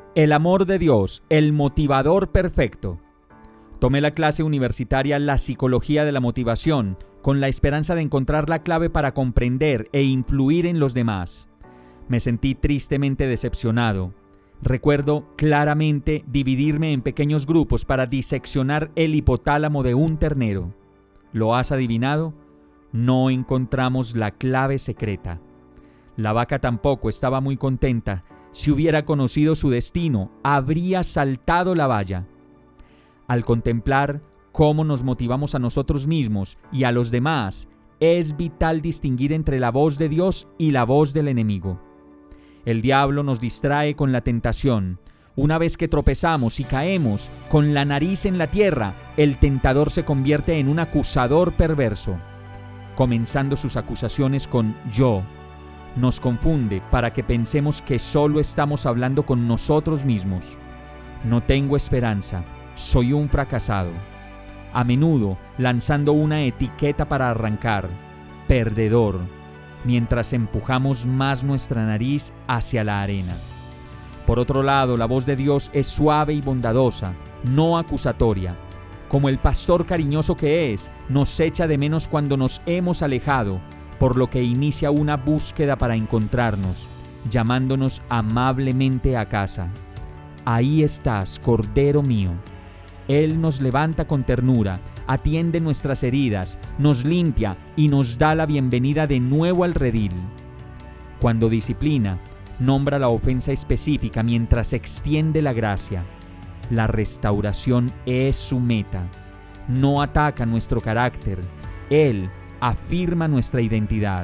El amor de Dios, el motivador perfecto. Tomé la clase universitaria La psicología de la motivación, con la esperanza de encontrar la clave para comprender e influir en los demás. Me sentí tristemente decepcionado. Recuerdo claramente dividirme en pequeños grupos para diseccionar el hipotálamo de un ternero. ¿Lo has adivinado? No encontramos la clave secreta. La vaca tampoco estaba muy contenta. Si hubiera conocido su destino, habría saltado la valla. Al contemplar cómo nos motivamos a nosotros mismos y a los demás, es vital distinguir entre la voz de Dios y la voz del enemigo. El diablo nos distrae con la tentación. Una vez que tropezamos y caemos con la nariz en la tierra, el tentador se convierte en un acusador perverso, comenzando sus acusaciones con yo. Nos confunde para que pensemos que solo estamos hablando con nosotros mismos. No tengo esperanza, soy un fracasado. A menudo lanzando una etiqueta para arrancar, perdedor, mientras empujamos más nuestra nariz hacia la arena. Por otro lado, la voz de Dios es suave y bondadosa, no acusatoria. Como el pastor cariñoso que es, nos echa de menos cuando nos hemos alejado, por lo que inicia una búsqueda para encontrarnos, llamándonos amablemente a casa. Ahí estás, Cordero mío. Él nos levanta con ternura, atiende nuestras heridas, nos limpia y nos da la bienvenida de nuevo al redil. Cuando disciplina, nombra la ofensa específica mientras extiende la gracia. La restauración es su meta. No ataca nuestro carácter. Él afirma nuestra identidad.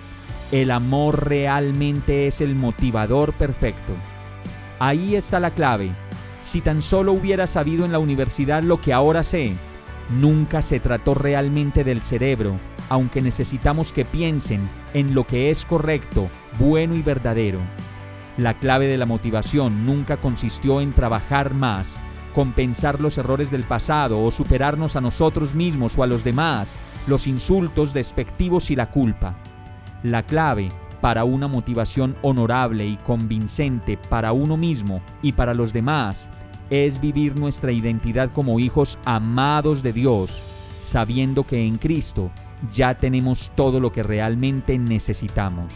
El amor realmente es el motivador perfecto. Ahí está la clave. Si tan solo hubiera sabido en la universidad lo que ahora sé, nunca se trató realmente del cerebro, aunque necesitamos que piensen en lo que es correcto, bueno y verdadero. La clave de la motivación nunca consistió en trabajar más, compensar los errores del pasado o superarnos a nosotros mismos o a los demás, los insultos despectivos y la culpa. La clave para una motivación honorable y convincente para uno mismo y para los demás es vivir nuestra identidad como hijos amados de Dios, sabiendo que en Cristo ya tenemos todo lo que realmente necesitamos.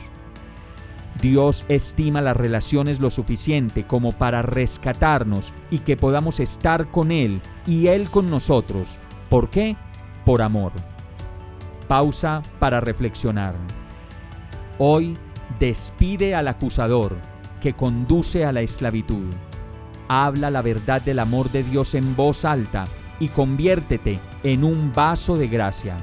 Dios estima las relaciones lo suficiente como para rescatarnos y que podamos estar con Él y Él con nosotros. ¿Por qué? Por amor. Pausa para reflexionar. Hoy despide al acusador que conduce a la esclavitud. Habla la verdad del amor de Dios en voz alta y conviértete en un vaso de gracia.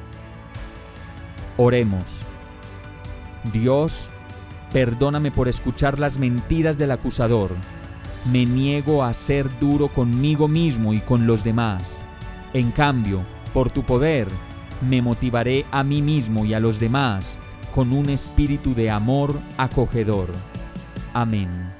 Oremos. Dios, perdóname por escuchar las mentiras del acusador. Me niego a ser duro conmigo mismo y con los demás. En cambio, por tu poder, me motivaré a mí mismo y a los demás con un espíritu de amor acogedor. Amén.